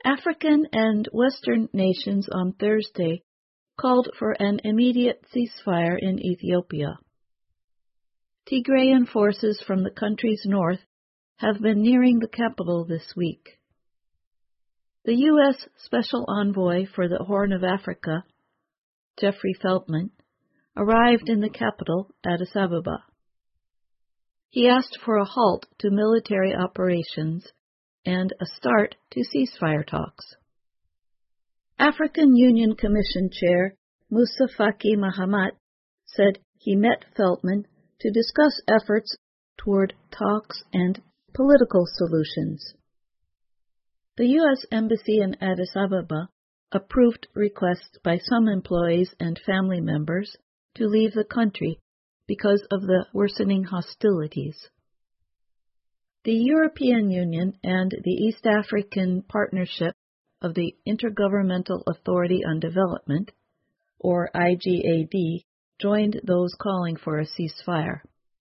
African and Western nations on Thursday called for an immediate ceasefire in Ethiopia. Tigrayan forces from the country's north have been nearing the capital this week. The U.S. Special Envoy for the Horn of Africa, Jeffrey Feltman, arrived in the capital, Addis Ababa. He asked for a halt to military operations and a start to ceasefire talks. African Union Commission Chair Moussa Faki Mahamat said he met Feltman to discuss efforts toward talks and political solutions. The U.S. Embassy in Addis Ababa approved requests by some employees and family members to leave the country because of the worsening hostilities. The European Union and the East African Partnership of the Intergovernmental Authority on Development, or IGAD, joined those calling for a ceasefire.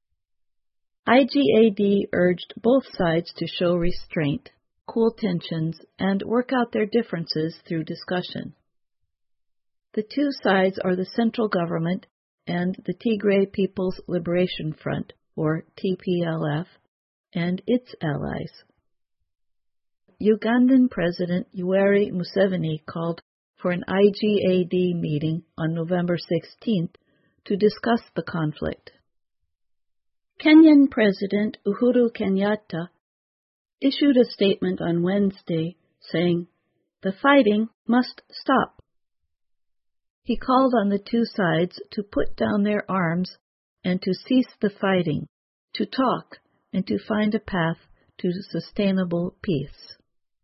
IGAD urged both sides to show restraint, cool tensions, and work out their differences through discussion. The two sides are the central government and the Tigray People's Liberation Front, or TPLF, and its allies. Ugandan President Yoweri Museveni called for an IGAD meeting on November 16th to discuss the conflict. Kenyan President Uhuru Kenyatta issued a statement on Wednesday saying, "The fighting must stop." He called on the two sides to put down their arms and to cease the fighting, to talk, and to find a path to sustainable peace.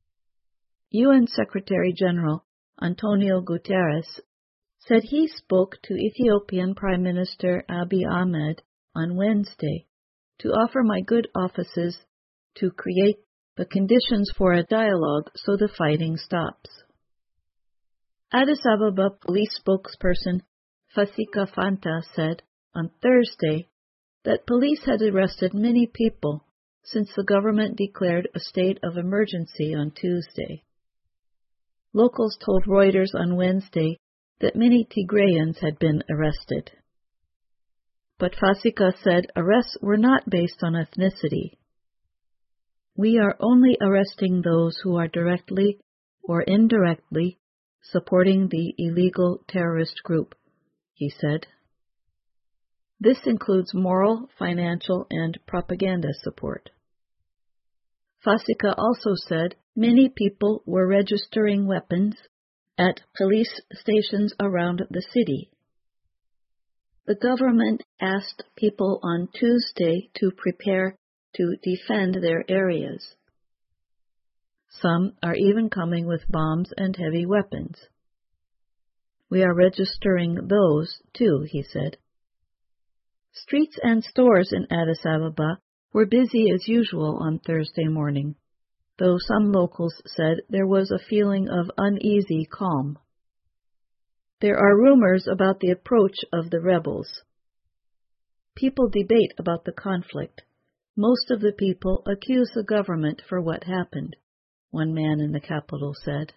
UN Secretary General Antonio Guterres said he spoke to Ethiopian Prime Minister Abiy Ahmed on Wednesday to offer my good offices to create the conditions for a dialogue so the fighting stops. Addis Ababa police spokesperson Fasika Fanta said on Thursday that police had arrested many people since the government declared a state of emergency on Tuesday. Locals told Reuters on Wednesday that many Tigrayans had been arrested. But Fasika said arrests were not based on ethnicity. "We are only arresting those who are directly or indirectly supporting the illegal terrorist group," he said. This includes moral, financial, and propaganda support. Fasika also said many people were registering weapons at police stations around the city. The government asked people on Tuesday to prepare to defend their areas. Some are even coming with bombs and heavy weapons. "We are registering those, too," he said. Streets and stores in Addis Ababa were busy as usual on Thursday morning, though some locals said there was a feeling of uneasy calm. There are rumors about the approach of the rebels. People debate about the conflict. Most of the people accuse the government for what happened, one man in the capital said.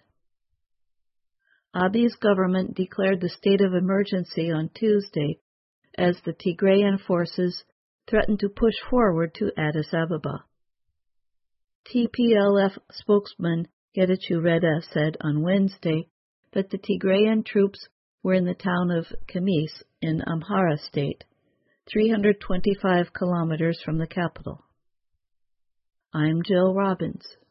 Abiy's government declared the state of emergency on Tuesday as the Tigrayan forces threatened to push forward to Addis Ababa. TPLF spokesman Getachew Reda said on Wednesday that the Tigrayan troops were in the town of Kemis in Amhara State, 325 kilometers from the capital. I'm Jill Robbins.